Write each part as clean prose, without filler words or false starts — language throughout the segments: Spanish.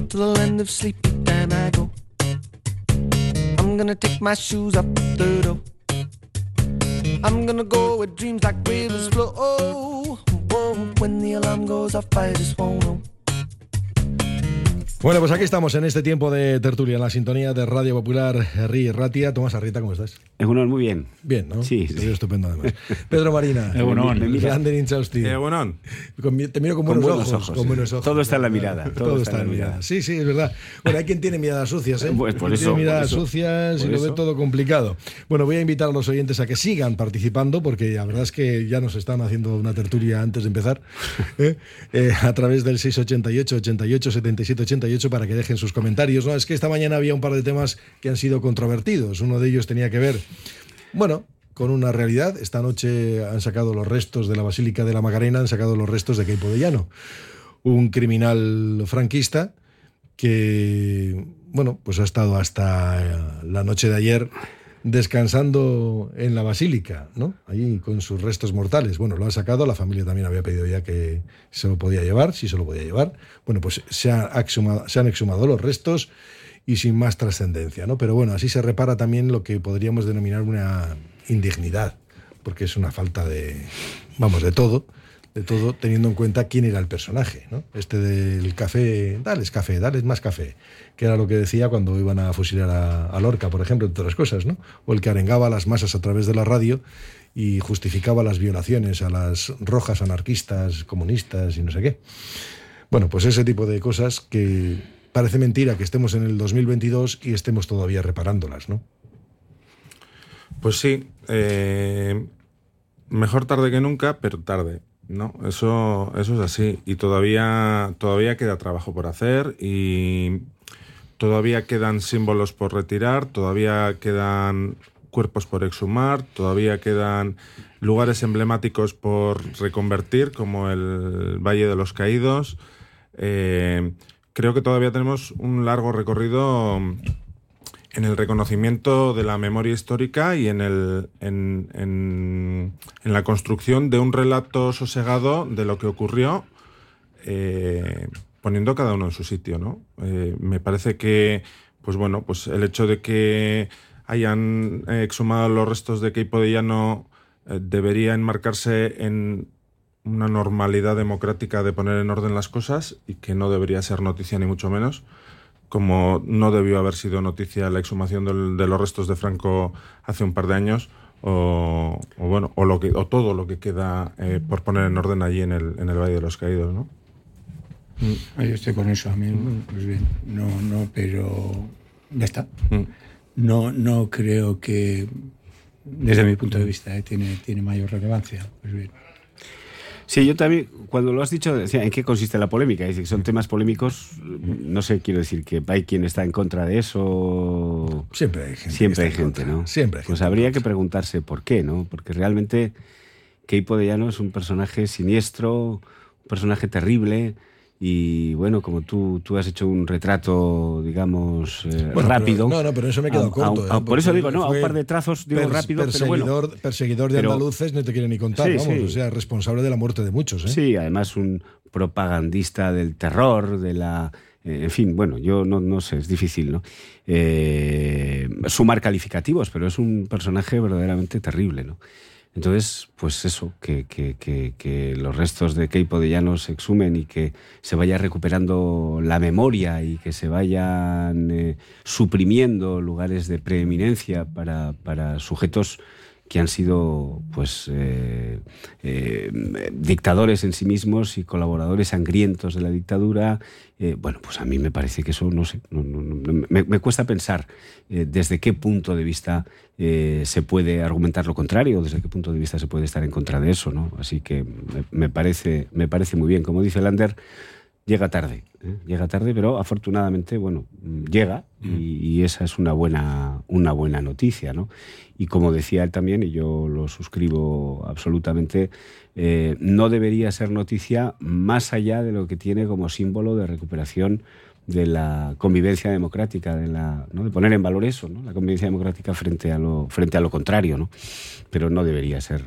to the land of sleepy time I go. I'm gonna take my shoes up the door. I'm gonna go where dreams like rivers flow. Oh, when the alarm goes off I just won't know. Bueno, pues aquí estamos en este tiempo de tertulia, en la sintonía de Radio Popular, Herri Ratia. Tomás Arrieta, ¿cómo estás? Egunon, muy bien. Bien, ¿no? Sí. Te veo estupendo, además. Pedro Marina. Egunon. Lander Inchausti. Egunon. Te miro con buenos ojos. Con buenos ojos. Todo está en la mirada. Todo está en la mirada. Sí, es verdad. Bueno, hay quien tiene miradas sucias, ¿eh? Pues por eso. Tiene miradas por sucias por y lo ve eso. todo complicado. Bueno, voy a invitar a los oyentes a que sigan participando, porque la verdad es que ya nos están haciendo una tertulia antes de empezar, a través del 688 88 77 88 para que dejen sus comentarios. No, es que esta mañana había un par de temas que han sido controvertidos. Uno de ellos tenía que ver, bueno, con una realidad. Esta noche han sacado los restos de la Basílica de la Macarena, han sacado los restos de Queipo de Llano, un criminal franquista que, bueno, pues ha estado hasta la noche de ayer descansando en la Basílica, ¿no? Ahí con sus restos mortales. Bueno, lo han sacado, la familia también había pedido ya que se lo podía llevar, si se lo podía llevar. Bueno, pues se han exhumado los restos y sin más trascendencia, ¿no? Pero bueno, así se repara también lo que podríamos denominar una indignidad, porque es una falta de todo, teniendo en cuenta quién era el personaje, ¿no? Este del café, dales más café, que era lo que decía cuando iban a fusilar a Lorca, por ejemplo, entre otras cosas, ¿no? O el que arengaba a las masas a través de la radio y justificaba las violaciones a las rojas anarquistas, comunistas y no sé qué. Bueno, pues ese tipo de cosas que parece mentira que estemos en el 2022 y estemos todavía reparándolas, ¿no? Pues sí, mejor tarde que nunca, pero tarde, ¿no? Eso es así. Y todavía queda trabajo por hacer y todavía quedan símbolos por retirar, todavía quedan cuerpos por exhumar, todavía quedan lugares emblemáticos por reconvertir, como el Valle de los Caídos. Creo que todavía tenemos un largo recorrido en el reconocimiento de la memoria histórica y en la construcción de un relato sosegado de lo que ocurrió, poniendo cada uno en su sitio, ¿no? Me parece que, pues bueno, pues el hecho de que hayan exhumado los restos de Queipo de Llano debería enmarcarse en una normalidad democrática de poner en orden las cosas y que no debería ser noticia ni mucho menos, como no debió haber sido noticia la exhumación de los restos de Franco hace un par de años, o todo lo que queda por poner en orden allí en el Valle de los Caídos, ¿no? Yo estoy con eso, a mí, pues bien, no, pero ya está. No creo que, desde mi punto de vista, tiene mayor relevancia, pues bien. Sí, yo también, cuando lo has dicho, decía, ¿en qué consiste la polémica? Es decir, son temas polémicos, no sé, quiero decir que hay quien está en contra de eso. Siempre hay gente. Siempre hay gente, ¿no? Siempre hay gente. Pues habría que preguntarse por qué, ¿no? Porque realmente Queipo de Llano es un personaje siniestro, un personaje terrible. Y bueno, como tú has hecho un retrato, digamos, rápido. Pero eso me he quedado corto. Por eso digo, a un par de trazos, digo rápido, pero bueno. Perseguidor de andaluces, no te quiero ni contar, sí, vamos, sí. O sea, responsable de la muerte de muchos, ¿eh? Sí, además un propagandista del terror, de la... en fin, bueno, yo no sé, es difícil, ¿no? Sumar calificativos, pero es un personaje verdaderamente terrible, ¿no? Entonces, pues eso, que los restos de Queipo de Llano se exhumen y que se vaya recuperando la memoria y que se vayan suprimiendo lugares de preeminencia para sujetos que han sido pues dictadores en sí mismos y colaboradores sangrientos de la dictadura. Bueno, pues a mí me parece que eso, no sé, me cuesta pensar desde qué punto de vista se puede argumentar lo contrario, desde qué punto de vista se puede estar en contra de eso, ¿no? Así que me parece muy bien. Como dice Lander, llega tarde, pero afortunadamente, bueno, llega y esa es una buena noticia, ¿no? Y como decía él también, y yo lo suscribo absolutamente, no debería ser noticia más allá de lo que tiene como símbolo de recuperación de la convivencia democrática, ¿no? De poner en valor eso, ¿no? La convivencia democrática frente a lo contrario, ¿no? Pero no debería ser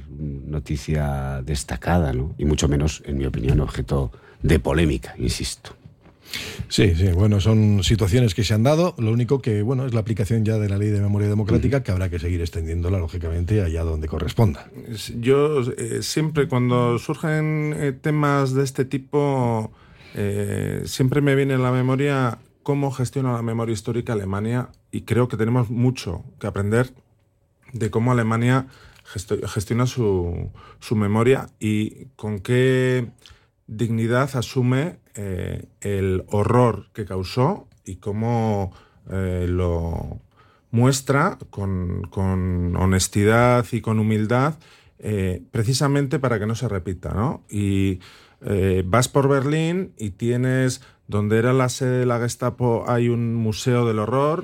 noticia destacada, ¿no? Y mucho menos, en mi opinión, objeto de polémica, insisto. Sí, bueno, son situaciones que se han dado. Lo único que, bueno, es la aplicación ya de la Ley de Memoria Democrática, que habrá que seguir extendiéndola, lógicamente, allá donde corresponda. Yo siempre, cuando surgen temas de este tipo, siempre me viene a la memoria cómo gestiona la memoria histórica Alemania, y creo que tenemos mucho que aprender de cómo Alemania gestiona su memoria y con qué dignidad asume el horror que causó y cómo lo muestra con honestidad y con humildad, precisamente para que no se repita, ¿no? Y vas por Berlín y tienes, donde era la sede de la Gestapo, hay un museo del horror.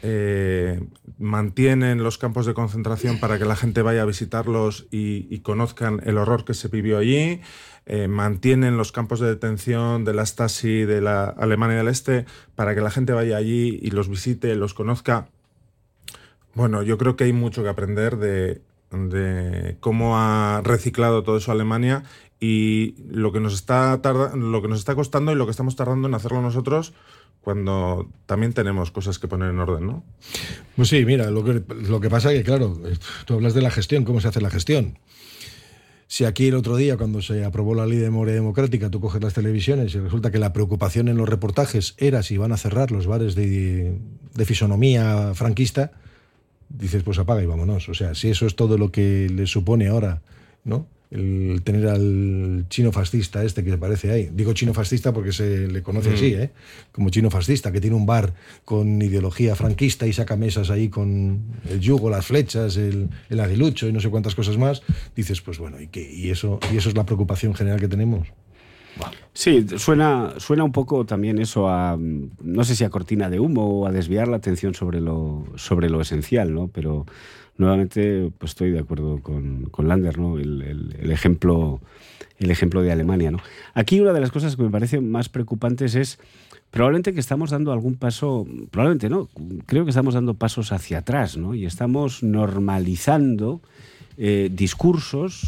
Mantienen los campos de concentración para que la gente vaya a visitarlos y conozcan el horror que se vivió allí. Mantienen los campos de detención de la Stasi, de la Alemania del Este, para que la gente vaya allí y los visite, los conozca. Bueno, yo creo que hay mucho que aprender de cómo ha reciclado todo eso Alemania, y lo que nos está costando y lo que estamos tardando en hacerlo nosotros, cuando también tenemos cosas que poner en orden, ¿no? Pues sí, mira, lo que pasa es que, claro, tú hablas de la gestión, ¿cómo se hace la gestión? Si aquí el otro día, cuando se aprobó la Ley de Memoria Democrática, tú coges las televisiones y resulta que la preocupación en los reportajes era si van a cerrar los bares de fisonomía franquista, dices, pues apaga y vámonos. O sea, si eso es todo lo que le supone ahora, ¿no?, el tener al chino fascista este que aparece ahí. Digo chino fascista porque se le conoce así, como chino fascista, que tiene un bar con ideología franquista y saca mesas ahí con el yugo, las flechas, el aguilucho y no sé cuántas cosas más. Dices, pues bueno, ¿y eso es la preocupación general que tenemos? Wow. Sí, suena un poco también eso a, no sé si a cortina de humo o a desviar la atención sobre lo esencial, ¿no? Pero nuevamente, pues estoy de acuerdo con Lander, ¿no? El ejemplo de Alemania, ¿no? Aquí una de las cosas que me parece más preocupantes es probablemente que estamos dando algún paso, probablemente no, creo que estamos dando pasos hacia atrás, ¿no? Y estamos normalizando discursos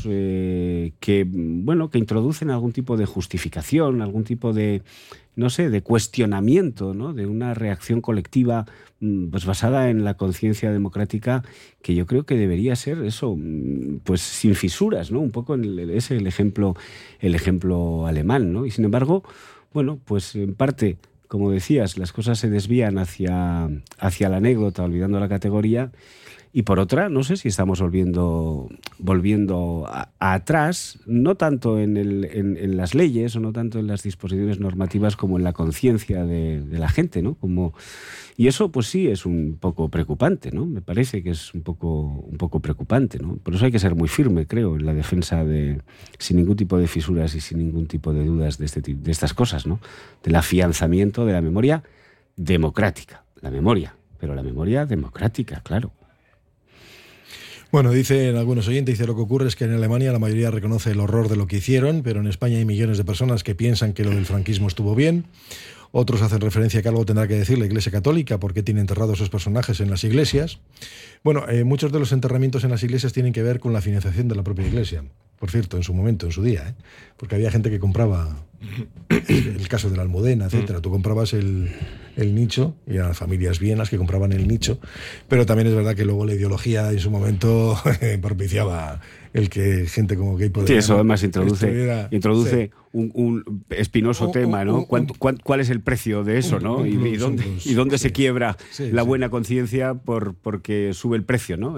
que introducen algún tipo de justificación, algún tipo de, no sé, de cuestionamiento, ¿no?, de una reacción colectiva pues basada en la conciencia democrática, que yo creo que debería ser eso, pues sin fisuras, ¿no? Un poco es el ejemplo alemán, ¿no? Y sin embargo, bueno, pues en parte, como decías, las cosas se desvían hacia la anécdota, olvidando la categoría. Y por otra, no sé si estamos volviendo atrás, no tanto en las leyes o no tanto en las disposiciones normativas como en la conciencia de la gente, ¿no? Y eso, pues sí, es un poco preocupante, ¿no? Me parece que es un poco preocupante, ¿no? Por eso hay que ser muy firme, creo, en la defensa sin ningún tipo de fisuras y sin ningún tipo de dudas de estas cosas, ¿no? Del afianzamiento de la memoria democrática, pero la memoria democrática, claro. Bueno, dicen algunos oyentes, lo que ocurre es que en Alemania la mayoría reconoce el horror de lo que hicieron, pero en España hay millones de personas que piensan que lo del franquismo estuvo bien. Otros hacen referencia a que algo tendrá que decir la Iglesia Católica porque tiene enterrados esos personajes en las iglesias. Bueno, muchos de los enterramientos en las iglesias tienen que ver con la financiación de la propia Iglesia. Por cierto, en su momento, en su día, porque había gente que compraba el caso de la Almudena, etcétera. Tú comprabas el nicho, y eran familias vienas que compraban el nicho, pero también es verdad que luego la ideología en su momento propiciaba el que gente como Gay podría... Sí, eso además introduce un espinoso tema, ¿no? ¿Cuál es el precio de eso, no? ¿Y dónde se quiebra la buena conciencia porque sube el precio, ¿no?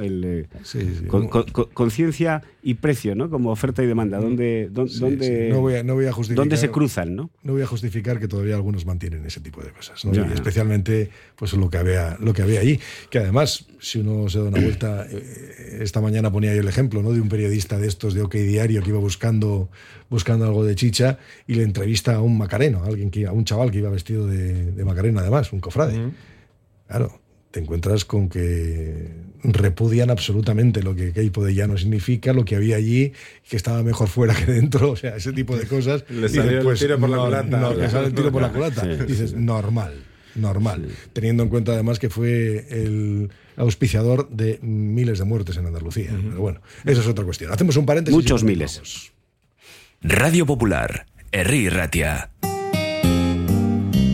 Conciencia y precio, ¿no? Como oferta y demanda. ¿Dónde No voy a justificar, ¿dónde se cruzan, no? No voy a justificar que todavía algunos mantienen ese tipo de cosas, ¿no? Y especialmente pues lo que había allí. Que además, si uno se da una vuelta, esta mañana ponía yo el ejemplo, ¿no?, de un periodista de estos de OK Diario que iba buscando algo de chicha y le entrevista a un macareno, a un chaval que iba vestido de macarena, además, un cofrade. Claro, te encuentras con que repudian absolutamente lo que Queipo de Llano significa, lo que había allí, que estaba mejor fuera que dentro, o sea, ese tipo de cosas. Le salió el tiro por la culata. Le sale el tiro por la culata. Dices, normal, teniendo en cuenta además que fue el auspiciador de miles de muertes en Andalucía. Pero bueno, eso es otra cuestión. Hacemos un paréntesis. Muchos miles. Radio Popular, Herri Ratia.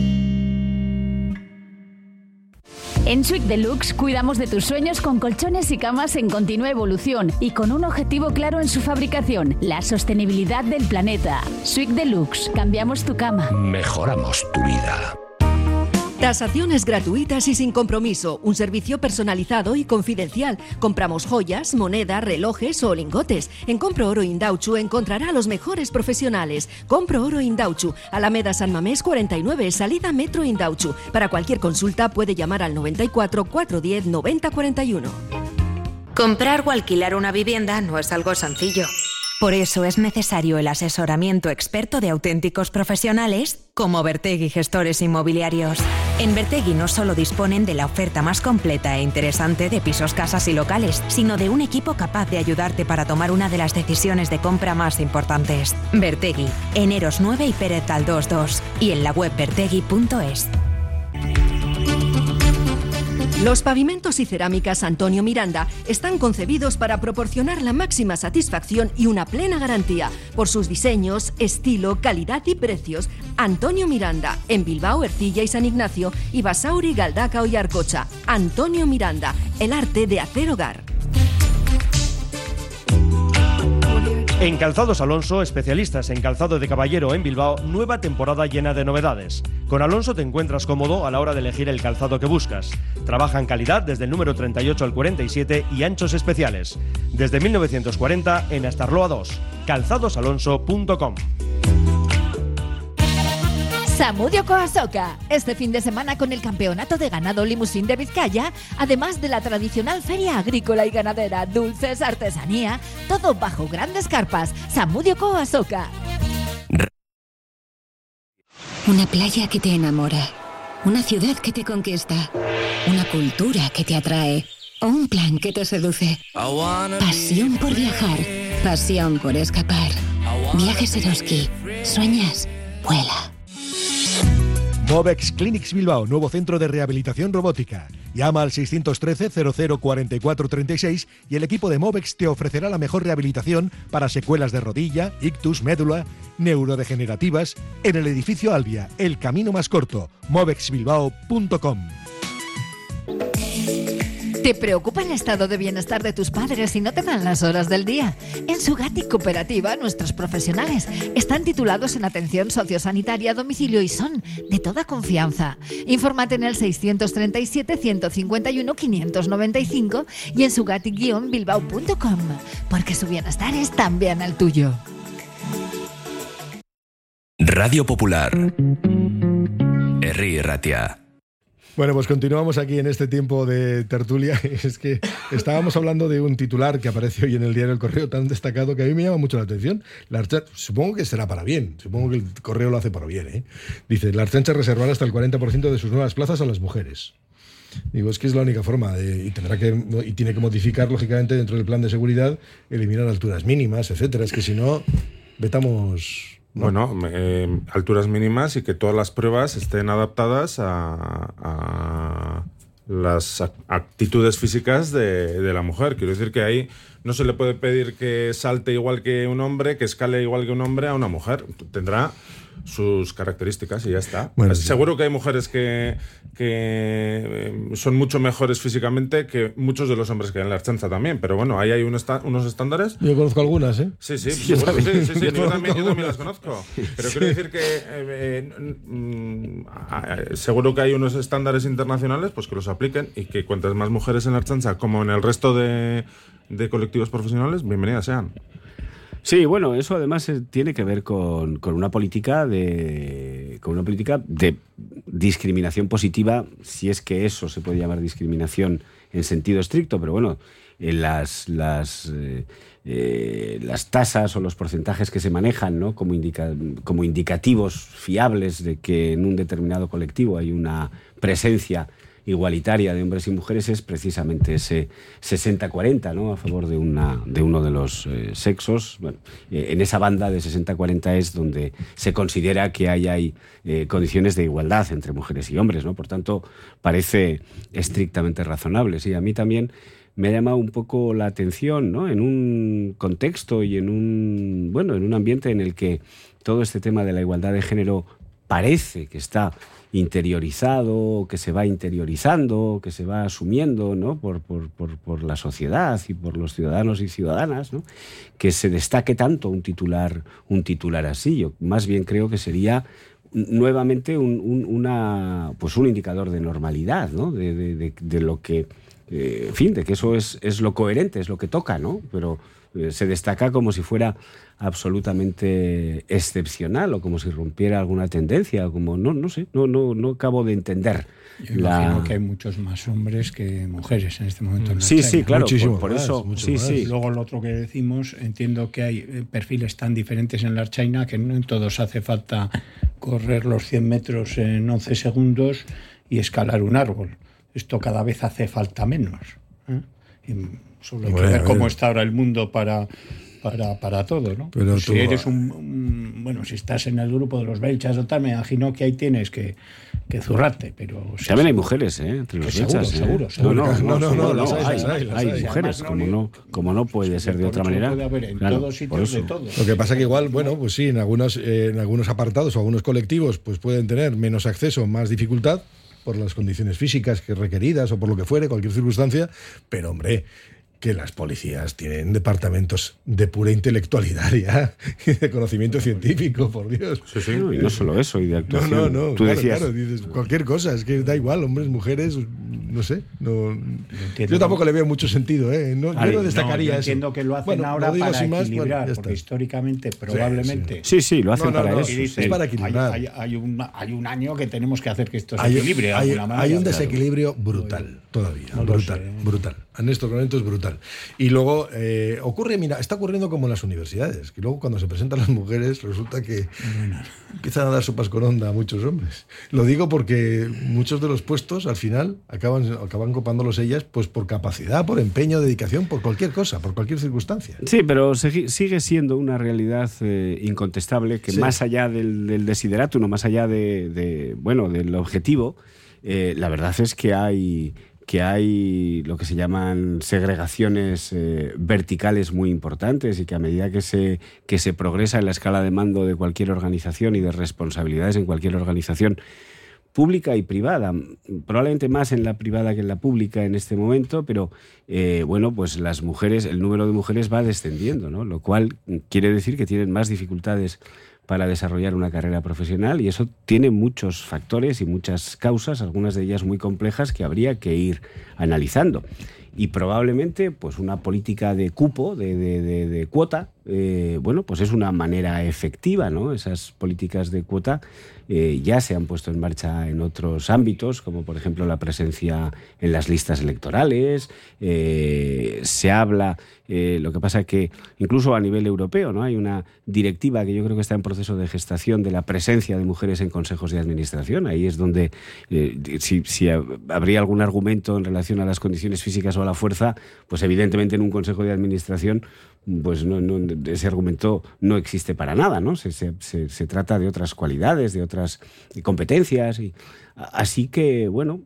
En Suite Deluxe cuidamos de tus sueños con colchones y camas en continua evolución y con un objetivo claro en su fabricación, la sostenibilidad del planeta. Suite Deluxe, cambiamos tu cama. Mejoramos tu vida. Tasaciones gratuitas y sin compromiso, un servicio personalizado y confidencial. Compramos joyas, moneda, relojes o lingotes. En Compro Oro Indauchu encontrará a los mejores profesionales. Compro Oro Indauchu, Alameda San Mamés 49, salida Metro Indauchu. Para cualquier consulta puede llamar al 94 410 90 41. Comprar o alquilar una vivienda no es algo sencillo. Por eso es necesario el asesoramiento experto de auténticos profesionales como Vertegui Gestores Inmobiliarios. En Vertegui no solo disponen de la oferta más completa e interesante de pisos, casas y locales, sino de un equipo capaz de ayudarte para tomar una de las decisiones de compra más importantes. Vertegui, en Eros 9 y Pérez Galdós 2 y en la web vertegui.es. Los pavimentos y cerámicas Antonio Miranda están concebidos para proporcionar la máxima satisfacción y una plena garantía por sus diseños, estilo, calidad y precios. Antonio Miranda, en Bilbao, Ercilla y San Ignacio, y Basauri, Galdakao y Arcocha. Antonio Miranda, el arte de hacer hogar. En Calzados Alonso, especialistas en calzado de caballero en Bilbao, nueva temporada llena de novedades. Con Alonso te encuentras cómodo a la hora de elegir el calzado que buscas. Trabaja en calidad desde el número 38 al 47 y anchos especiales. Desde 1940 en Astarloa 2. calzadosalonso.com. Zamudio Coasoca, este fin de semana con el campeonato de ganado limusín de Vizcaya, además de la tradicional feria agrícola y ganadera, dulces, artesanía, todo bajo grandes carpas. Zamudio Coasoca. Una playa que te enamora, una ciudad que te conquista, una cultura que te atrae o un plan que te seduce. Pasión por viajar, pasión por escapar. Viajes Eroski. ¿Sueñas? Vuela. Movex Clinics Bilbao, nuevo centro de rehabilitación robótica. Llama al 613 00 44 36 y el equipo de Movex te ofrecerá la mejor rehabilitación para secuelas de rodilla, ictus, médula, neurodegenerativas en el edificio Albia, el camino más corto, movexbilbao.com. ¿Te preocupa el estado de bienestar de tus padres y no te dan las horas del día? En Sugati Cooperativa, nuestros profesionales están titulados en atención sociosanitaria a domicilio y son de toda confianza. Infórmate en el 637-151-595 y en sugati-bilbao.com, porque su bienestar es también el tuyo. Radio Popular. Herri Erratia. Bueno, pues continuamos aquí en este tiempo de tertulia. Es que estábamos hablando de un titular que aparece hoy en el diario El Correo tan destacado que a mí me llama mucho la atención. Supongo que será para bien, supongo que el Correo lo hace para bien, ¿eh? Dice, la Ertzaintza reservará hasta el 40% de sus nuevas plazas a las mujeres. Digo, es que es la única forma y tiene que modificar, lógicamente, dentro del plan de seguridad, eliminar alturas mínimas, etcétera. Es que si no, vetamos... ¿no? Bueno, alturas mínimas y que todas las pruebas estén adaptadas a las actitudes físicas de la mujer. Quiero decir que ahí no se le puede pedir que salte igual que un hombre, que escale igual que un hombre a una mujer. Tendrá sus características y ya está. Bueno, seguro que hay mujeres que son mucho mejores físicamente que muchos de los hombres que hay en la Ertzaintza también, pero bueno, ahí hay unos estándares. Yo conozco algunas, ¿eh? Sí, seguro, sí, yo también las conozco. Pero quiero decir que seguro que hay unos estándares internacionales pues que los apliquen y que cuantas más mujeres en la Ertzaintza como en el resto de colectivos profesionales, bienvenidas sean. Sí, bueno, eso además tiene que ver con una política de discriminación positiva, si es que eso se puede llamar discriminación en sentido estricto, pero bueno, las tasas o los porcentajes que se manejan, ¿no? como indicativos fiables de que en un determinado colectivo hay una presencia igualitaria de hombres y mujeres es precisamente ese 60-40, ¿no? A favor de uno de los sexos. Bueno, en esa banda de 60-40 es donde se considera que hay condiciones de igualdad entre mujeres y hombres, ¿no? Por tanto, parece estrictamente razonable. Sí, a mí también me ha llamado un poco la atención, ¿no? En un contexto y en un ambiente en el que todo este tema de la igualdad de género parece que está interiorizado, que se va interiorizando, que se va asumiendo, ¿no?, por la sociedad y por los ciudadanos y ciudadanas, ¿no?, que se destaque tanto un titular así. Yo más bien creo que sería nuevamente un indicador de normalidad, ¿no?, de lo que, en fin, de que eso es lo coherente, es lo que toca, ¿no? Pero se destaca como si fuera absolutamente excepcional o como si rompiera alguna tendencia, o como no sé, no acabo de entender. Yo imagino que hay muchos más hombres que mujeres en este momento. Sí, claro, por más, eso. mucho Sí, más. sí. Luego lo otro que decimos, entiendo que hay perfiles tan diferentes en la archaina que no en todos hace falta correr los 100 metros en 11 segundos y escalar un árbol. Esto cada vez hace falta menos, ¿eh? Y solo hay que ver cómo está ahora el mundo para todo, ¿no? Pero si eres si estás en el grupo de los belchas o tal, me imagino que ahí tienes que zurrarte, pero... También hay mujeres, entre los belchas. Seguro. No, hay mujeres, como no puede ser de otra manera. Puede haber en todos sitios de todo. Lo que pasa que igual, pues sí, en algunos apartados o algunos colectivos pues pueden tener menos acceso, más dificultad por las condiciones físicas que requeridas o por lo que fuere, cualquier circunstancia, pero hombre, que las policías tienen departamentos de pura intelectualidad ya, y de conocimiento científico, por Dios. Sí. Y no solo eso, y de actuación. No, Tú decías... claro, dices cualquier cosa, es que da igual, hombres, mujeres, no sé. Yo tampoco le veo mucho sentido, ¿eh? Yo no destacaría yo entiendo eso. Que lo hacen ahora para equilibrar, porque históricamente, probablemente... Sí, lo hacen para eso. Es para equilibrar. Hay un año que tenemos que hacer que esto se equilibre de alguna manera. Hay un desequilibrio brutal todavía, brutal. En estos momentos brutal. Y luego está ocurriendo como en las universidades, que luego cuando se presentan las mujeres resulta que empiezan a dar sopas con onda a muchos hombres. Lo digo porque muchos de los puestos al final acaban copándolos ellas pues por capacidad, por empeño, dedicación, por cualquier cosa, por cualquier circunstancia. Sí, pero sigue siendo una realidad incontestable que más allá del desideratum, más allá del objetivo, la verdad es que hay lo que se llaman segregaciones verticales muy importantes y que a medida que se progresa en la escala de mando de cualquier organización y de responsabilidades en cualquier organización pública y privada, probablemente más en la privada que en la pública en este momento, pero pues las mujeres, el número de mujeres va descendiendo, ¿no? Lo cual quiere decir que tienen más dificultades para desarrollar una carrera profesional, y eso tiene muchos factores y muchas causas, algunas de ellas muy complejas, que habría que ir analizando. Y probablemente pues una política de cupo, de cuota, pues es una manera efectiva, ¿no? Esas políticas de cuota ya se han puesto en marcha en otros ámbitos, como por ejemplo la presencia en las listas electorales. Se habla, lo que pasa que incluso a nivel europeo, ¿no? Hay una directiva que yo creo que está en proceso de gestación de la presencia de mujeres en consejos de administración. Ahí es donde, si habría algún argumento en relación a las condiciones físicas o a la fuerza, pues evidentemente en un consejo de administración pues ese argumento no existe para nada, ¿no? Se trata de otras cualidades, de otras competencias, y así que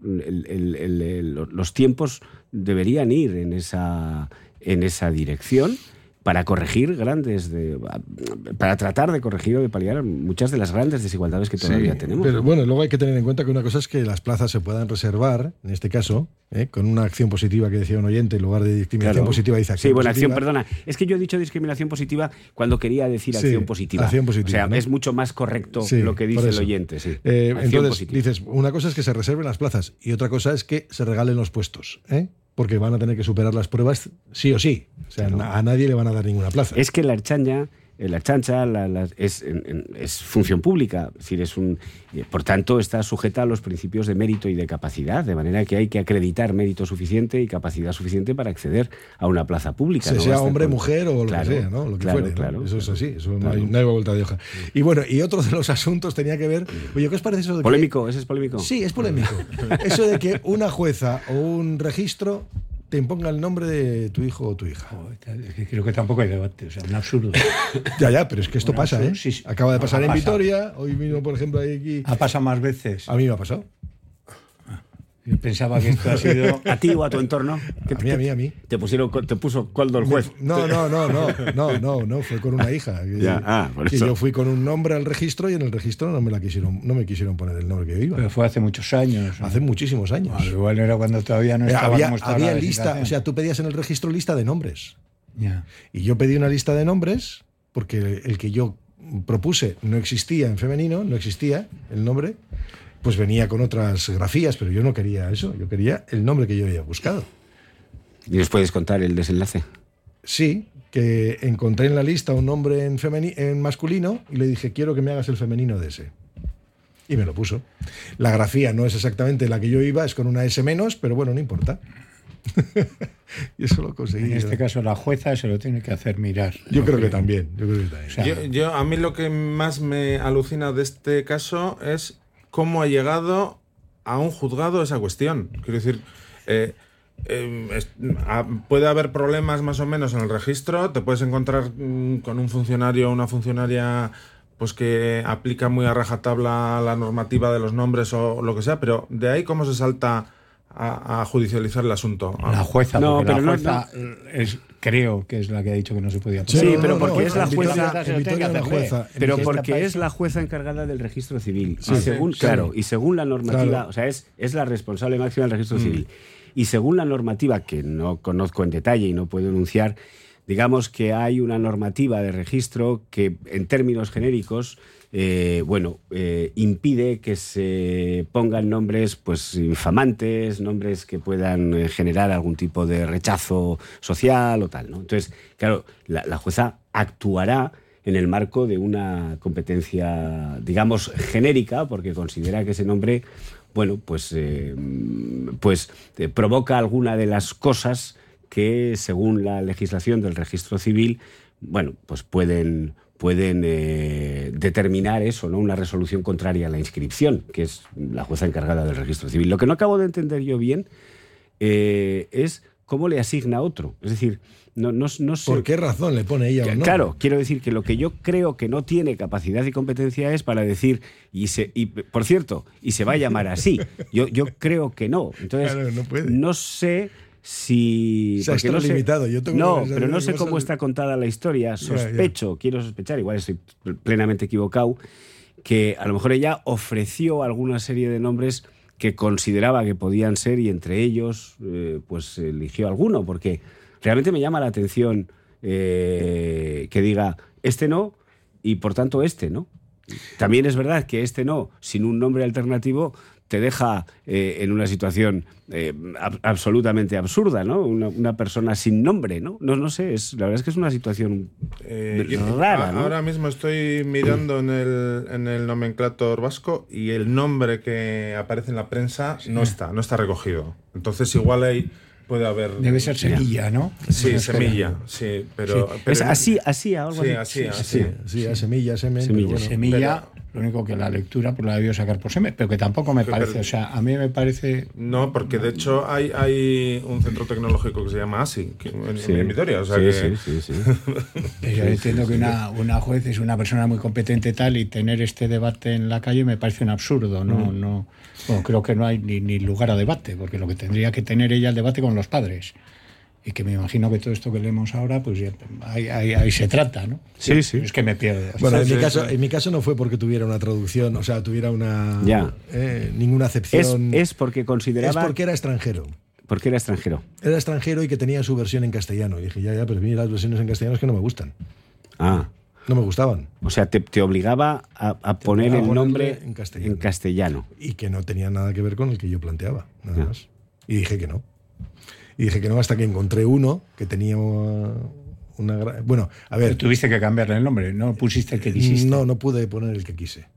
los tiempos deberían ir en esa dirección para corregir para tratar de corregir o de paliar muchas de las grandes desigualdades que todavía tenemos. Pero luego hay que tener en cuenta que una cosa es que las plazas se puedan reservar, en este caso, con una acción positiva que decía un oyente, en lugar de discriminación positiva dice acción positiva. Acción, perdona. Es que yo he dicho discriminación positiva cuando quería decir acción positiva. Acción positiva. O sea, ¿no? Es mucho más correcto lo que dice el oyente. Sí. Entonces, positiva. Dices, una cosa es que se reserven las plazas y otra cosa es que se regalen los puestos, porque van a tener que superar las pruebas sí o sí. O sea, a nadie le van a dar ninguna plaza. Es que la Ertzaintza es función pública, es decir, por tanto está sujeta a los principios de mérito y de capacidad, de manera que hay que acreditar mérito suficiente y capacidad suficiente para acceder a una plaza pública. Sea hombre, mujer o lo que sea, ¿no? Lo que fuere, ¿no? Claro, eso es así, eso no hay vuelta de hoja. Y y otro de los asuntos tenía que ver... Oye, ¿qué os parece eso de ¿Polémico? ¿Ese es polémico? Sí, es polémico. Eso de que una jueza o un registro te imponga el nombre de tu hijo o tu hija. Creo que tampoco hay debate, o sea, un absurdo. Ya, pero es que esto pasa, ¿eh? Sí. Acaba de pasar en Vitoria, hoy mismo, por ejemplo, aquí... ¿Ha pasado más veces? A mí me ha pasado. Yo pensaba que esto ha sido... ¿A ti o a tu entorno? A mí. ¿Te puso coldo el juez? No, fue con una hija. Por que eso. yo fui con un nombre al registro y en el registro no me quisieron poner el nombre que yo iba. Pero fue hace muchos años, ¿no? Hace muchísimos años. Igual era cuando todavía no estaba como está había la lista, legislación. o sea, tú pedías en el registro lista de nombres. Ya. Y yo pedí una lista de nombres porque el que yo propuse no existía en femenino, no existía el nombre. Pues venía con otras grafías, pero yo no quería eso, yo quería el nombre que yo había buscado. ¿Y nos puedes contar el desenlace? Sí, que encontré en la lista un nombre en masculino y le dije, quiero que me hagas el femenino de ese. Y me lo puso. La grafía no es exactamente la que yo iba, es con una S menos, pero bueno, no importa. Y eso lo conseguí. En este caso la jueza se lo tiene que hacer mirar. Yo creo que también. O sea, A mí lo que más me alucina de este caso es cómo ha llegado a un juzgado esa cuestión. Quiero decir, puede haber problemas más o menos en el registro, te puedes encontrar con un funcionario o una funcionaria pues que aplica muy a rajatabla la normativa de los nombres o lo que sea, pero de ahí cómo se salta a judicializar el asunto. La jueza, No, porque pero la jueza creo que es la que ha dicho que no se podía poner. Sí, pero porque es la jueza, pero en porque este es la jueza encargada del registro civil. Sí, Y según, sí. claro, y según la normativa, Claro. o sea, es la responsable máxima del registro civil. Y según la normativa, que no conozco en detalle y no puedo enunciar, digamos que hay una normativa de registro que, en términos genéricos, impide que se pongan nombres pues infamantes, nombres que puedan generar algún tipo de rechazo social o tal, ¿no? Entonces, claro, la jueza actuará en el marco de una competencia, digamos, genérica, porque considera que ese nombre, provoca alguna de las cosas que, según la legislación del registro civil, pues pueden determinar eso, ¿no? Una resolución contraria a la inscripción, que es la jueza encargada del registro civil. Lo que no acabo de entender yo bien es cómo le asigna otro. Es decir, no sé... ¿Por qué razón le pone ella o no? Claro, quiero decir que lo que yo creo que no tiene capacidad y competencia es para decir, por cierto, y se va a llamar así. Yo creo que no. Entonces, claro, no puede. No sé si... Se ha extralimitado. Pero no sé cómo está contada la historia. Quiero sospechar, igual estoy plenamente equivocado, que a lo mejor ella ofreció alguna serie de nombres que consideraba que podían ser y entre ellos pues eligió alguno, porque realmente me llama la atención que diga este no y por tanto este no. También es verdad que este no, sin un nombre alternativo, te deja en una situación absolutamente absurda, ¿no? Una persona sin nombre, ¿no? No sé, la verdad es que es una situación rara, ¿no? Ahora mismo estoy mirando en el nomenclator vasco y el nombre que aparece en la prensa no está recogido. Entonces igual ahí puede haber... Debe ser semilla, ¿no? Sí, semilla, sí, pero... ¿Es así algo así? Sí, a semilla, semen. Semilla, lo único que la lectura pues la debió sacar por semen, pero que tampoco me parece, o sea, a mí me parece... No, porque de hecho hay un centro tecnológico que se llama ASI, en Vitoria, o sea Sí. Yo entiendo que una juez es una persona muy competente tal, y tener este debate en la calle me parece un absurdo, no creo que no hay ni lugar a debate, porque lo que tendría que tener ella el debate con los padres. Y que me imagino que todo esto que leemos ahora, pues ya, ahí se trata, ¿no? Sí. Es que me pierdo. Bueno, en mi caso no fue porque tuviera una traducción, o sea, tuviera ninguna acepción. Es porque consideraba... Es porque era extranjero. Porque era extranjero. Era extranjero y que tenía su versión en castellano. Y dije, pero a mí las versiones en castellano es que no me gustan. Ah. No me gustaban. O sea, te obligaba a poner el nombre en castellano. Y que no tenía nada que ver con el que yo planteaba, nada más. Y dije que no. Hasta que encontré uno que tenía una... Bueno, a ver... Pero tuviste que cambiarle el nombre, ¿no pusiste el que quisiste? No pude poner el que quise.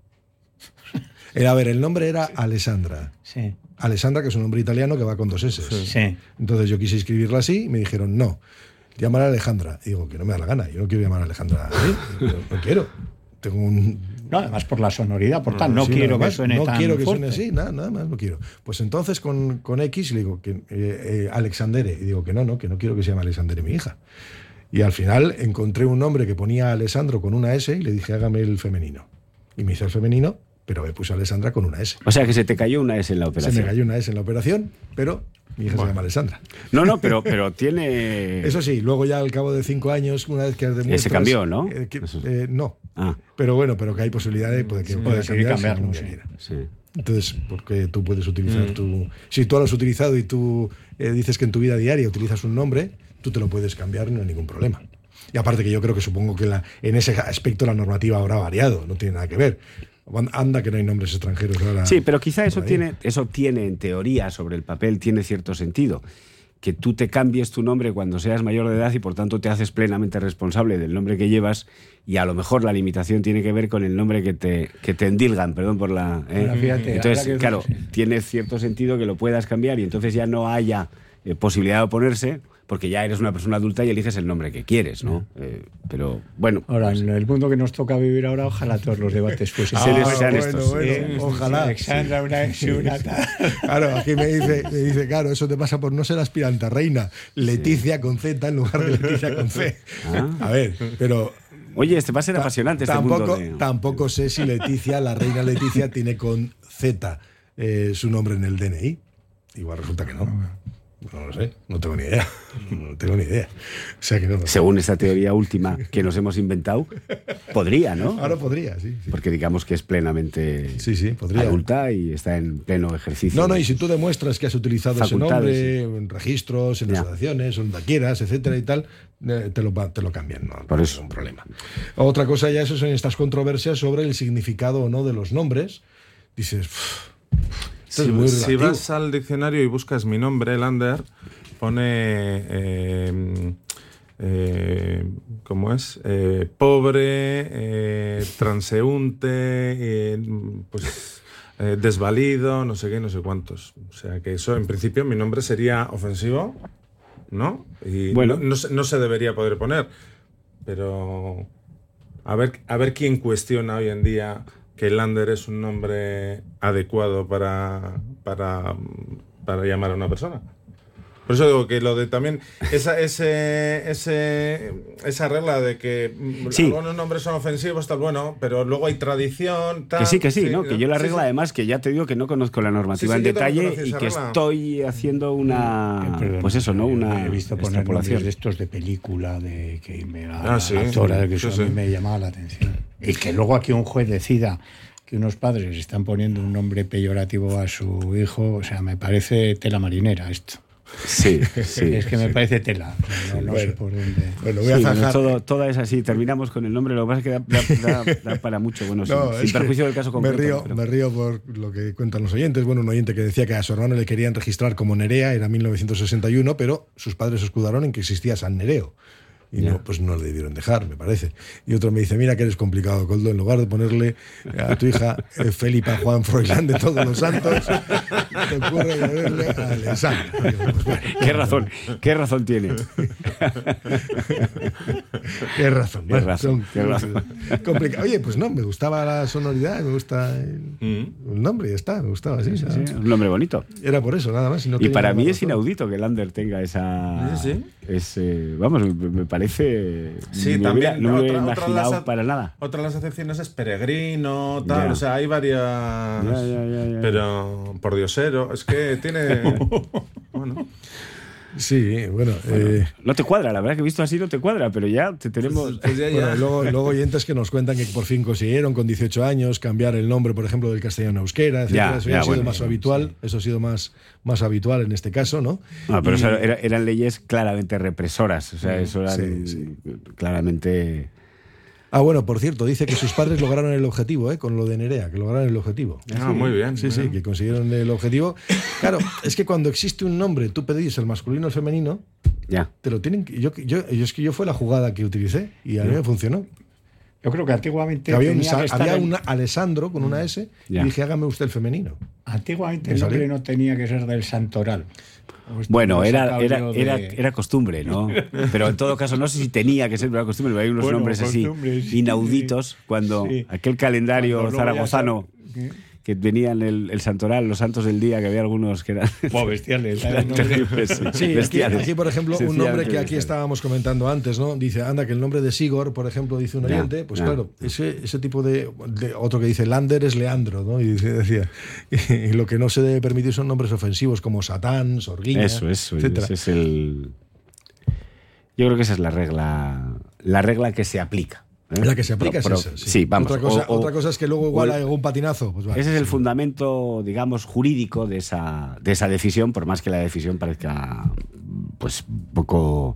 El nombre era Alessandra. Sí. Alessandra, que es un nombre italiano que va con 2 S. Sí. Entonces yo quise escribirla así y me dijeron, no, llamar a Alejandra. Y digo, que no me da la gana, yo no quiero llamar a Alejandra así. No quiero. Tengo un... No, además por la sonoridad, por tal, no quiero que suene tan fuerte. No quiero que suene así, nada más no quiero. Pues entonces con X le digo que Alexandere, y digo que no quiero que se llame Alexandere mi hija. Y al final encontré un nombre que ponía Alessandro con una S y le dije, hágame el femenino. Y me hizo el femenino pero me puse Alessandra con una S. O sea que se te cayó una S en la operación. Se me cayó una S en la operación, pero mi hija se llama Alessandra. No, pero tiene... Eso sí, luego ya al cabo de 5 años, una vez que demuestras... Se cambió, ¿no? No. Ah. Pero bueno, pero que hay posibilidad de que pueda cambiarlo. Sí. Entonces, porque tú puedes utilizar si tú lo has utilizado y tú dices que en tu vida diaria utilizas un nombre, tú te lo puedes cambiar y no hay ningún problema. Y aparte que yo creo que supongo que en ese aspecto la normativa habrá variado, no tiene nada que ver. Anda que no hay nombres extranjeros ahora. Sí, pero quizá eso tiene en teoría, sobre el papel, tiene cierto sentido. Que tú te cambies tu nombre cuando seas mayor de edad y por tanto te haces plenamente responsable del nombre que llevas, y a lo mejor la limitación tiene que ver con el nombre que te endilgan, perdón por la... Fíjate, entonces, claro, tiene cierto sentido que lo puedas cambiar y entonces ya no haya posibilidad de oponerse, porque ya eres una persona adulta y eliges el nombre que quieres, ¿no? Pero bueno. Ahora, en el mundo que nos toca vivir ahora, ojalá todos los debates fuesen sean estos. Ojalá. Alexandra, una Claro, aquí me dice, claro, eso te pasa por no ser aspirante a reina. Leticia con Z en lugar de Leticia con C. A ver, pero... Oye, va a ser apasionante Tampoco sé si Leticia, la reina Leticia, tiene con Z su nombre en el DNI. Igual resulta que no. No lo sé, no tengo ni idea. O sea que no. Según esta teoría última que nos hemos inventado, podría, ¿no? Ahora podría, sí. Porque digamos que es plenamente podría. adulta y está en pleno ejercicio. No, y si tú demuestras que has utilizado ese nombre en registros, en asociaciones, donde quieras, etcétera y tal, te lo cambian, no por eso es un problema. Otra cosa ya, eso son estas controversias sobre el significado o no de los nombres. Dices... Si vas al diccionario y buscas mi nombre, Lander, pone ¿cómo es? Pobre, transeúnte, desvalido, no sé qué, no sé cuántos. O sea que eso, en principio, mi nombre sería ofensivo, ¿no? Y bueno, no se debería poder poner. Pero a ver quién cuestiona hoy en día que Lander es un nombre adecuado para llamar a una persona. Por eso digo que lo de también esa regla de que algunos nombres son ofensivos, tal, bueno, pero luego hay tradición, tal. Que sí, ¿no? Que yo la regla, además, que ya te digo que no conozco la normativa en detalle y que estoy haciendo una... pues eso, ¿no? Una he visto poner nombres de estos de película, de que la actora, de que eso a mí me llamaba la atención. Y que luego aquí un juez decida que unos padres están poniendo un nombre peyorativo a su hijo, o sea, me parece tela marinera esto. Sí. Es que me parece tela. No sé por dónde. Bueno, voy a zajar. Toda es así. Terminamos con el nombre. Lo que pasa es que da para mucho. Bueno, sin perjuicio del caso concreto. Me río por lo que cuentan los oyentes. Bueno, un oyente que decía que a su hermano le querían registrar como Nerea, era 1961, pero sus padres escudaron en que existía San Nereo. Y no le debieron dejar, me parece. Y otro me dice, mira que eres complicado, Coldo, en lugar de ponerle a tu hija Felipa Juan Froilán de Todos los Santos, te ocurre ponerle a Alessandra. Pues bueno, ¿Qué razón tiene? ¿Qué razón? ¿Qué razón? Complicado. Oye, pues no, me gustaba la sonoridad, me gusta el nombre, ya está, me gustaba así. Sí, un nombre bonito. Era por eso, nada más. Y para mí es inaudito que Lander tenga esa... vamos, me parece... Sí, no también. No me he imaginado para nada. Otra de las acepciones es peregrino, tal, o sea, hay varias... Pero por diosero, es que tiene... Bueno... Sí, bueno... no te cuadra, la verdad que visto así no te cuadra, pero ya te tenemos... Pues ya. Bueno, luego oyentes que nos cuentan que por fin consiguieron con 18 años cambiar el nombre, por ejemplo, del castellano a euskera, etcétera. Eso ha sido más habitual, eso ha sido más habitual en este caso, ¿no? No, pero eso eran leyes claramente represoras, o sea, eso eran claramente... Ah, bueno, por cierto, dice que sus padres lograron el objetivo, con lo de Nerea, que lograron el objetivo. Muy bien. Sí, que consiguieron el objetivo. Claro, es que cuando existe un nombre, tú pedís el masculino o el femenino, te lo tienen... Yo fue la jugada que utilicé y a mí me funcionó. Yo creo que antiguamente había un Alessandro con una S y dije, hágame usted el femenino. Antiguamente el nombre no tenía que ser del santoral. Bueno, era costumbre, ¿no? Pero en todo caso, no sé si tenía que ser una costumbre, pero hay unos nombres así inauditos, cuando aquel calendario zaragozano que venían el santoral, los santos del día, que había algunos que eran bestiales. Sí, aquí, por ejemplo, un nombre que aquí estábamos comentando antes, ¿no? Dice, anda, que el nombre de Sigor, por ejemplo, dice un oyente, pues claro, ese tipo de otro que dice Lander es Leandro, ¿no? Y decía, y lo que no se debe permitir son nombres ofensivos como Satán, Sorguiña, etcétera. Ese es el... Yo creo que esa es la regla que se aplica. La que se aplica es esa. Sí, vamos. Otra cosa es que luego igual hay algún patinazo. Pues vale, ese es el fundamento, digamos, jurídico de esa decisión, por más que la decisión parezca pues poco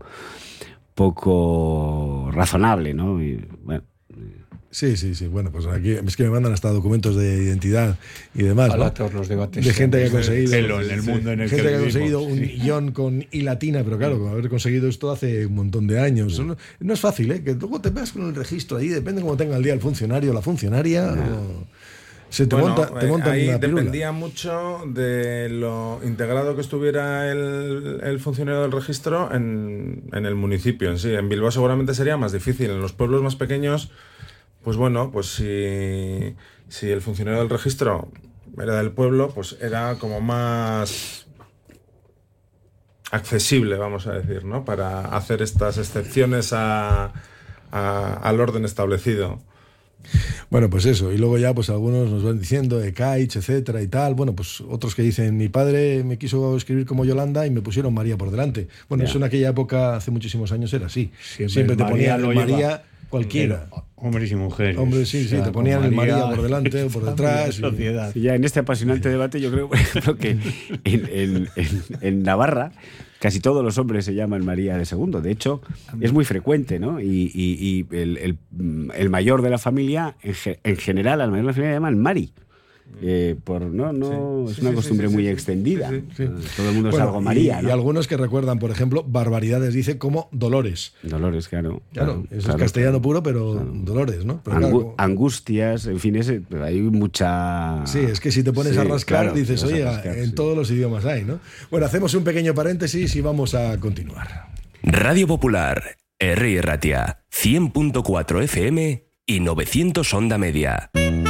razonable, ¿no? Y, bueno. Sí. Bueno, pues aquí es que me mandan hasta documentos de identidad y demás, ¿no? Todos los debates de gente que ha conseguido en el mundo en el gente que ha vivimos, conseguido un guión con I latina, pero claro, haber conseguido esto hace un montón de años. No es fácil, ¿eh? Que luego te veas con el registro ahí, depende cómo tenga el día el funcionario o la funcionaria. Se te monta ahí una pirula. Dependía mucho de lo integrado que estuviera el funcionario del registro en el municipio en sí. En Bilbao seguramente sería más difícil. En los pueblos más pequeños, pues bueno, pues si el funcionario del registro era del pueblo, pues era como más accesible, vamos a decir, ¿no? Para hacer estas excepciones al orden establecido. Bueno, pues eso, y luego ya pues algunos nos van diciendo Ekaich, etcétera y tal. Bueno, pues otros que dicen, mi padre me quiso escribir como Yolanda y me pusieron María por delante. Bueno, eso en aquella época, hace muchísimos años, era así. Siempre te ponían María cualquiera. Hombres y mujeres. Hombres, sí, te ponían el María por delante o por detrás. Y ya en este apasionante debate, yo creo, por ejemplo, que en Navarra casi todos los hombres se llaman María de segundo. De hecho, es muy frecuente, ¿no? Y el mayor de la familia, en general, al mayor de la familia le llaman Mari. Es una costumbre muy extendida. Todo el mundo es algo María, ¿no? Y algunos que recuerdan, por ejemplo, barbaridades, dice como Dolores. Dolores, claro. Es castellano puro, pero claro. Dolores, ¿no? Pero Angustias, en fin, hay mucha... Sí, es que si te pones a rascar, dices, oye, en todos los idiomas hay, ¿no? Bueno, hacemos un pequeño paréntesis y vamos a continuar. Radio Popular, Herri Ratia, 100.4 FM y 900 onda media.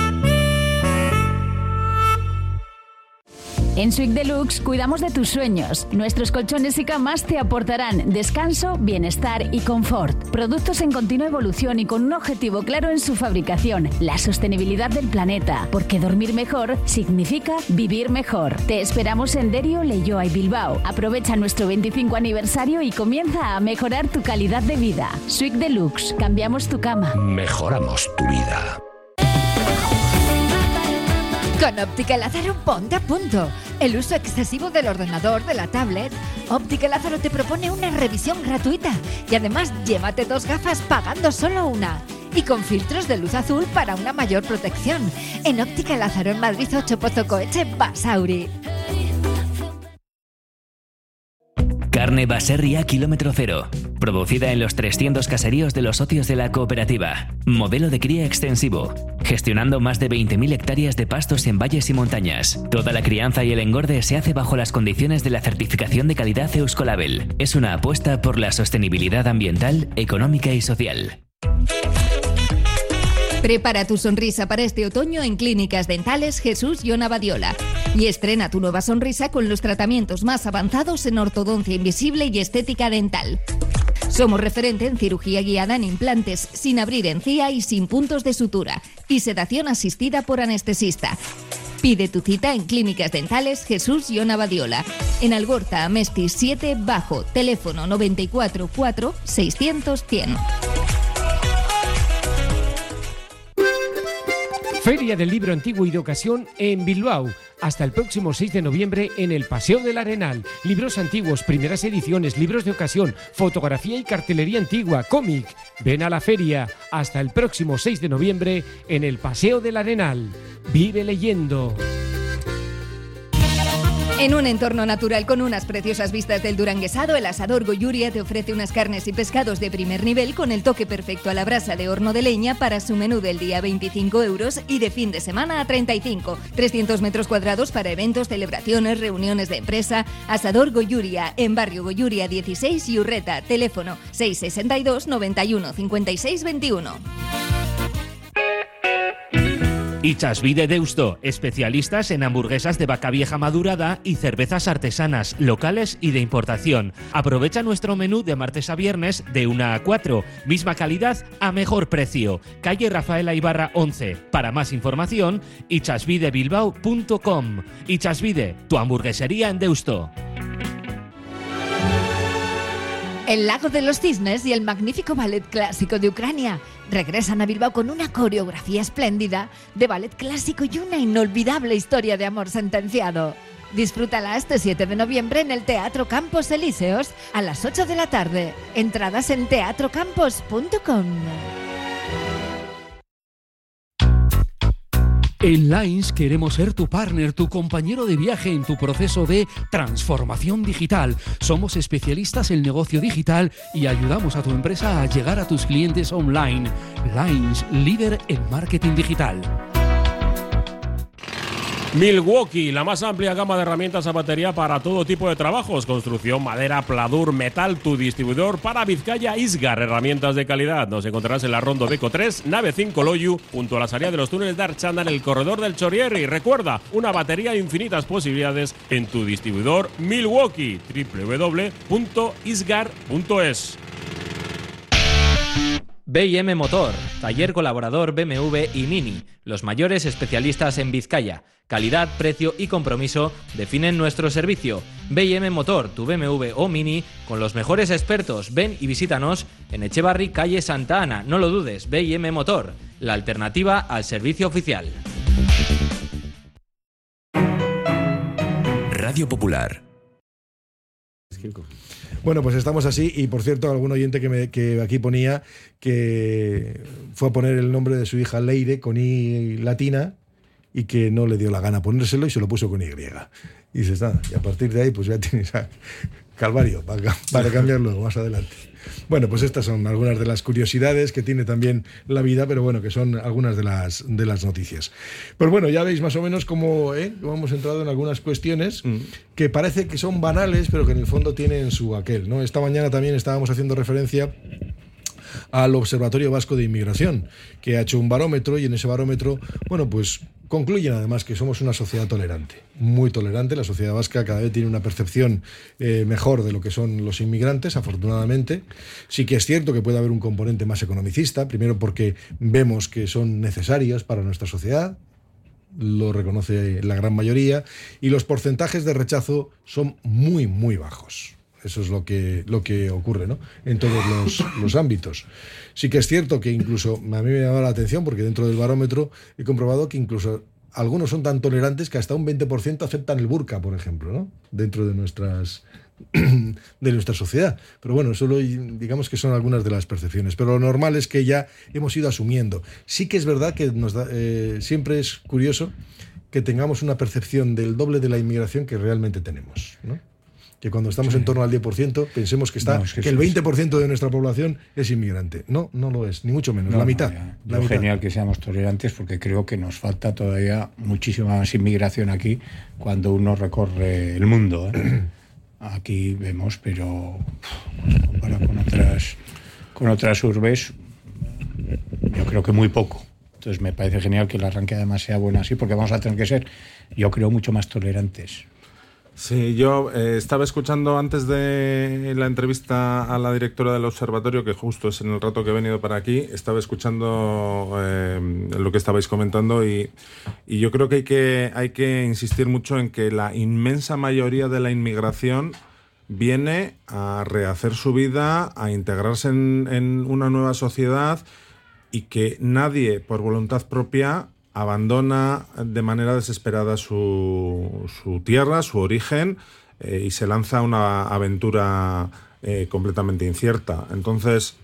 En Suite Deluxe cuidamos de tus sueños. Nuestros colchones y camas te aportarán descanso, bienestar y confort. Productos en continua evolución y con un objetivo claro en su fabricación: la sostenibilidad del planeta. Porque dormir mejor significa vivir mejor. Te esperamos en Derio, Leioa y Bilbao. Aprovecha nuestro 25 aniversario y comienza a mejorar tu calidad de vida. Suite Deluxe. Cambiamos tu cama. Mejoramos tu vida. Con Óptica Lázaro ponte a punto. El uso excesivo del ordenador, de la tablet. Óptica Lázaro te propone una revisión gratuita. Y además llévate 2 gafas pagando solo una. Y con filtros de luz azul para una mayor protección. En Óptica Lázaro en Madrid 8 Pozo Coeche, Basauri. Carne Baserria Kilómetro Cero. Producida en los 300 caseríos de los socios de la cooperativa. Modelo de cría extensivo. Gestionando más de 20.000 hectáreas de pastos en valles y montañas. Toda la crianza y el engorde se hace bajo las condiciones de la certificación de calidad Euskolabel. Es una apuesta por la sostenibilidad ambiental, económica y social. Prepara tu sonrisa para este otoño en Clínicas Dentales Jesús Jon Abadiola. Y estrena tu nueva sonrisa con los tratamientos más avanzados en ortodoncia invisible y estética dental. Somos referente en cirugía guiada en implantes, sin abrir encía y sin puntos de sutura. Y sedación asistida por anestesista. Pide tu cita en Clínicas Dentales Jesús Jon Abadiola. En Algorta, Amestis 7, bajo, teléfono 94 4 600 100. Feria del Libro Antiguo y de Ocasión en Bilbao. Hasta el próximo 6 de noviembre en el Paseo del Arenal. Libros antiguos, primeras ediciones, libros de ocasión, fotografía y cartelería antigua, cómic. Ven a la feria hasta el próximo 6 de noviembre en el Paseo del Arenal. Vive leyendo. En un entorno natural con unas preciosas vistas del Duranguesado, el Asador Goiuria te ofrece unas carnes y pescados de primer nivel con el toque perfecto a la brasa de horno de leña para su menú del día a 25 euros y de fin de semana a 35. 300 metros cuadrados para eventos, celebraciones, reuniones de empresa. Asador Goiuria, en Barrio Goiuria 16 y Urreta. Teléfono 662 91 56 21. Itxasbide Deusto, especialistas en hamburguesas de vaca vieja madurada y cervezas artesanas, locales y de importación. Aprovecha nuestro menú de martes a viernes de 1 a 4. Misma calidad a mejor precio. Calle Rafaela Ibarra 11. Para más información, itxasbidebilbao.com. Itxasbide, tu hamburguesería en Deusto. El Lago de los Cisnes y el magnífico ballet clásico de Ucrania regresan a Bilbao con una coreografía espléndida de ballet clásico y una inolvidable historia de amor sentenciado. Disfrútala este 7 de noviembre en el Teatro Campos Elíseos a las 8 de la tarde. Entradas en teatrocampos.com. En Lines queremos ser tu partner, tu compañero de viaje en tu proceso de transformación digital. Somos especialistas en negocio digital y ayudamos a tu empresa a llegar a tus clientes online. Lines, líder en marketing digital. Milwaukee, la más amplia gama de herramientas a batería para todo tipo de trabajos, construcción, madera, pladur, metal, tu distribuidor para Vizcaya Isgar, herramientas de calidad. Nos encontrarás en la Rondo Beco 3, nave 5 Loyu, junto a la salida de los túneles de Archanda en el corredor del Chorierri. Recuerda, una batería de infinitas posibilidades en tu distribuidor Milwaukee, www.isgar.es. B&M Motor, taller colaborador BMW y Mini, los mayores especialistas en Vizcaya. Calidad, precio y compromiso definen nuestro servicio. B&M Motor, tu BMW o Mini, con los mejores expertos. Ven y visítanos en Echevarri, calle Santa Ana. No lo dudes, B&M Motor, la alternativa al servicio oficial. Radio Popular. Bueno, pues estamos así y, por cierto, algún oyente que aquí ponía que fue a poner el nombre de su hija Leire con I latina y que no le dio la gana ponérselo y se lo puso con Y. Y dices, nada, y a partir de ahí pues ya tienes calvario para cambiarlo más adelante. Bueno, pues estas son algunas de las curiosidades que tiene también la vida, pero bueno, que son algunas de las noticias. Pues bueno, ya veis más o menos cómo hemos entrado en algunas cuestiones que parece que son banales, pero que en el fondo tienen su aquel, ¿no? Esta mañana también estábamos haciendo referencia al Observatorio Vasco de Inmigración, que ha hecho un barómetro y en ese barómetro, bueno, pues concluyen además que somos una sociedad tolerante, muy tolerante. La sociedad vasca cada vez tiene una percepción mejor de lo que son los inmigrantes, afortunadamente. Sí que es cierto que puede haber un componente más economicista, primero porque vemos que son necesarios para nuestra sociedad, lo reconoce la gran mayoría, y los porcentajes de rechazo son muy, muy bajos. Eso es lo que ocurre, ¿no? En todos los ámbitos. Sí que es cierto que incluso, a mí me llama la atención, porque dentro del barómetro he comprobado que incluso algunos son tan tolerantes que hasta un 20% aceptan el burka, por ejemplo, ¿no? Dentro de nuestra sociedad. Pero bueno, solo digamos que son algunas de las percepciones. Pero lo normal es que ya hemos ido asumiendo. Sí que es verdad que siempre es curioso que tengamos una percepción del doble de la inmigración que realmente tenemos, ¿no? Que cuando estamos en torno al 10%, pensemos que el 20% de nuestra población es inmigrante. No lo es, ni mucho menos, la mitad. La mitad. Genial que seamos tolerantes, porque creo que nos falta todavía muchísima más inmigración aquí cuando uno recorre el mundo, ¿eh? Aquí vemos, pero comparado con otras urbes, yo creo que muy poco. Entonces me parece genial que el arranque además sea bueno así, porque vamos a tener que ser, yo creo, mucho más tolerantes. Sí, yo estaba escuchando antes de la entrevista a la directora del observatorio, que justo es en el rato que he venido para aquí, estaba escuchando lo que estabais comentando y yo creo que hay que insistir mucho en que la inmensa mayoría de la inmigración viene a rehacer su vida, a integrarse en una nueva sociedad y que nadie, por voluntad propia, abandona de manera desesperada su tierra, su origen, y se lanza a una aventura completamente incierta. Entonces,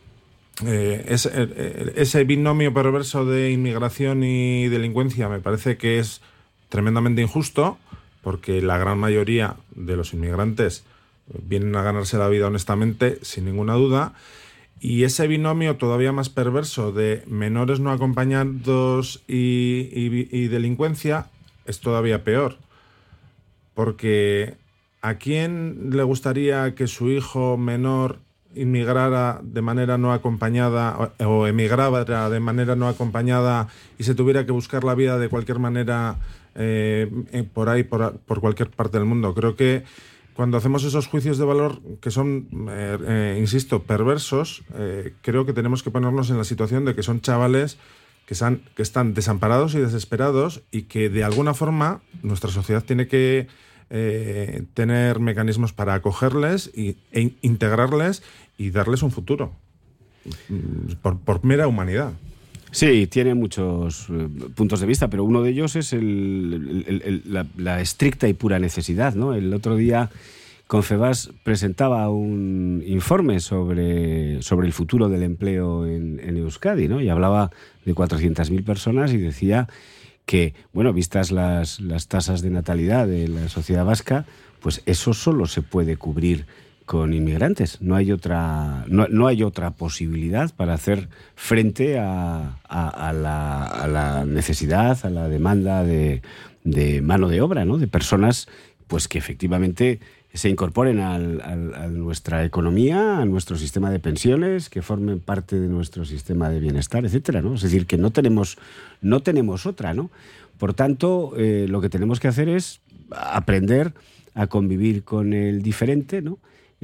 ese binomio perverso de inmigración y delincuencia me parece que es tremendamente injusto, porque la gran mayoría de los inmigrantes vienen a ganarse la vida honestamente, sin ninguna duda. Y ese binomio todavía más perverso de menores no acompañados y delincuencia es todavía peor. Porque ¿a quién le gustaría que su hijo menor inmigrara de manera no acompañada o emigrara de manera no acompañada y se tuviera que buscar la vida de cualquier manera por ahí, por cualquier parte del mundo. Creo que cuando hacemos esos juicios de valor que son, insisto, perversos, creo que tenemos que ponernos en la situación de que son chavales que están desamparados y desesperados y que de alguna forma nuestra sociedad tiene que tener mecanismos para acogerles e integrarles y darles un futuro por mera humanidad. Sí, tiene muchos puntos de vista, pero uno de ellos es la estricta y pura necesidad, ¿no? El otro día Confebask presentaba un informe sobre el futuro del empleo en Euskadi, ¿no? Y hablaba de 400.000 personas y decía que, bueno, vistas las tasas de natalidad de la sociedad vasca, pues eso solo se puede cubrir con inmigrantes. No hay otra posibilidad para hacer frente a la necesidad, a la demanda de mano de obra, ¿no? De personas pues que efectivamente se incorporen a nuestra economía, a nuestro sistema de pensiones, que formen parte de nuestro sistema de bienestar, etcétera, ¿no? Es decir, que no tenemos otra, ¿no? Por tanto, lo que tenemos que hacer es aprender a convivir con el diferente, ¿no?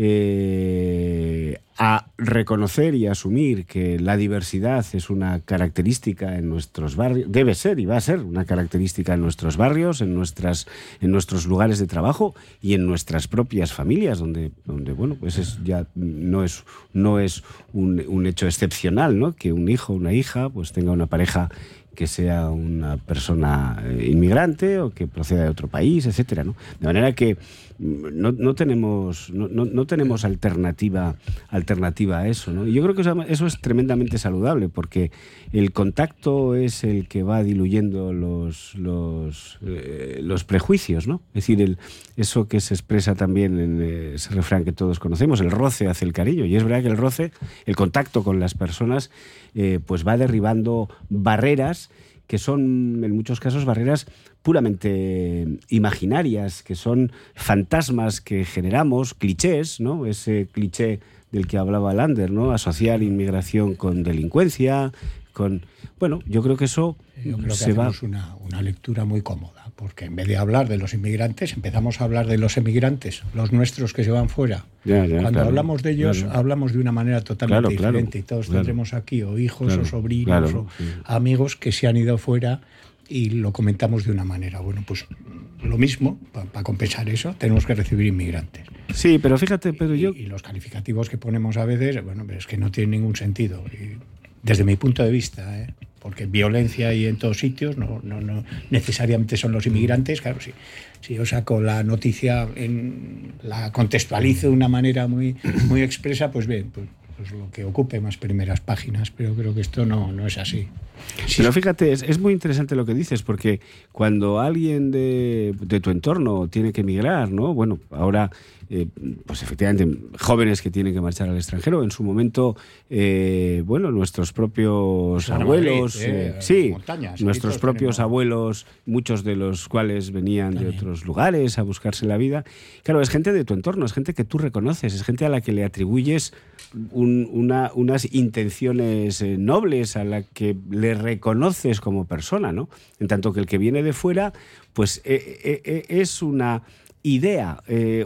A reconocer y asumir que la diversidad es una característica en nuestros barrios, debe ser y va a ser una característica en nuestros barrios, en nuestros lugares de trabajo y en nuestras propias familias, donde bueno, pues ya no es un hecho excepcional, ¿no? Que un hijo o una hija pues tenga una pareja que sea una persona inmigrante o que proceda de otro país, etcétera, ¿no? De manera que no tenemos alternativa a eso, ¿no? Y yo creo que eso es tremendamente saludable, porque el contacto es el que va diluyendo los prejuicios, ¿no? Es decir, eso que se expresa también en ese refrán que todos conocemos, el roce hace el cariño, y es verdad que el roce, el contacto con las personas, pues va derribando barreras que son en muchos casos barreras puramente imaginarias, que son fantasmas que generamos, clichés, ¿no? Ese cliché del que hablaba Lander, ¿no? Asociar inmigración con delincuencia, bueno, yo creo que eso hacemos una lectura muy cómoda, porque en vez de hablar de los inmigrantes, empezamos a hablar de los emigrantes, los nuestros que se van fuera. Cuando hablamos de ellos, hablamos de una manera totalmente diferente, y todos tendremos aquí o hijos o sobrinos o amigos que se han ido fuera y lo comentamos de una manera. Bueno, pues lo mismo, para compensar eso, tenemos que recibir inmigrantes. Sí, pero fíjate, Pedro, y los calificativos que ponemos a veces, bueno, es que no tienen ningún sentido. Y desde mi punto de vista, porque violencia hay en todos sitios, no necesariamente son los inmigrantes. Claro, si yo saco la noticia, la contextualizo de una manera muy, muy expresa, pues bien, pues lo que ocupe más primeras páginas, pero creo que esto no es así. Sí. Pero fíjate, es muy interesante lo que dices, porque cuando alguien de tu entorno tiene que emigrar, ¿no? Bueno, ahora, pues efectivamente, jóvenes que tienen que marchar al extranjero, en su momento, bueno, nuestros propios abuelos, montañas, nuestros propios abuelos, muchos de los cuales venían de otros lugares a buscarse la vida. Claro, es gente de tu entorno, es gente que tú reconoces, es gente a la que le atribuyes unas intenciones nobles, a la que le reconoces como persona, ¿no? En tanto que el que viene de fuera, pues es una idea,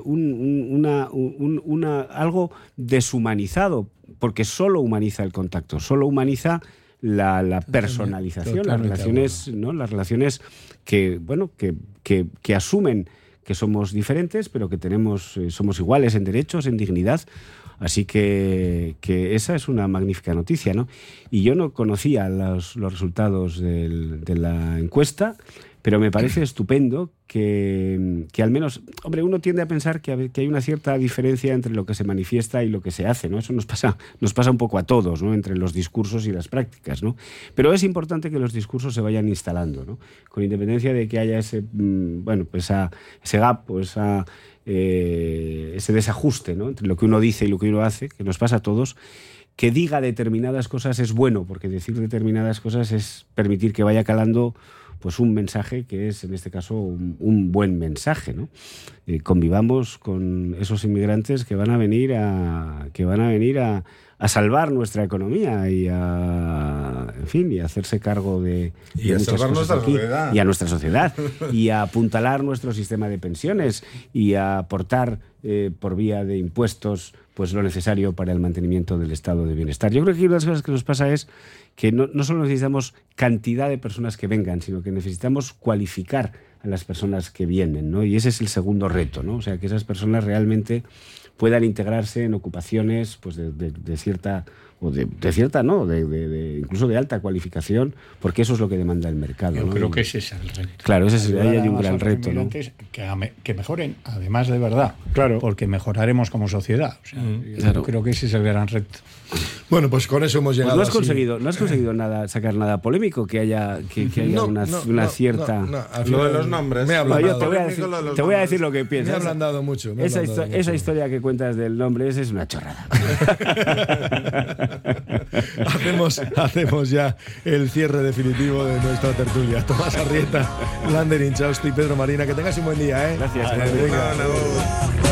algo deshumanizado, porque solo humaniza el contacto, solo humaniza la personalización, las relaciones, ¿no? Las relaciones que, bueno, que asumen que somos diferentes, pero que somos iguales en derechos, en dignidad. Así que esa es una magnífica noticia, ¿no? Y yo no conocía los resultados de la encuesta, pero me parece estupendo que al menos, hombre, uno tiende a pensar que hay una cierta diferencia entre lo que se manifiesta y lo que se hace, ¿no? Eso nos pasa un poco a todos, ¿no? Entre los discursos y las prácticas, ¿no? Pero es importante que los discursos se vayan instalando, ¿no? Con independencia de que haya ese gap o ese desajuste, ¿no? Entre lo que uno dice y lo que uno hace, que nos pasa a todos. Que diga determinadas cosas es bueno, porque decir determinadas cosas es permitir que vaya calando pues un mensaje que es, en este caso, un buen mensaje, ¿no? Convivamos con esos inmigrantes que van a venir a salvar nuestra economía y a hacerse cargo de a salvar nuestra sociedad. Y a nuestra sociedad y a apuntalar nuestro sistema de pensiones y a aportar por vía de impuestos pues lo necesario para el mantenimiento del estado de bienestar. Yo creo que una de las cosas que nos pasa es que no solo necesitamos cantidad de personas que vengan, sino que necesitamos cualificar a las personas que vienen, ¿no? Y ese es el segundo reto, ¿no? O sea, que esas personas realmente puedan integrarse en ocupaciones pues de cierta incluso de alta cualificación, porque eso es lo que demanda el mercado. Yo ¿no? creo que ese es el reto. Claro, ahí hay un gran reto, ¿no? Que mejoren, además de verdad, claro, porque mejoraremos como sociedad. O sea, yo creo que ese es el gran reto. Bueno, pues con eso hemos llegado. Pues no has conseguido sacar nada polémico, que haya una cierta. Lo de los nombres. Te voy a decir lo que piensas. Me ha ablandado mucho. Esa historia que cuentas del nombre es una chorrada. Hacemos ya el cierre definitivo de nuestra tertulia. Tomás Arrieta, Lander Inchausti y Pedro Marina. Que tengas un buen día, ¿eh? Gracias.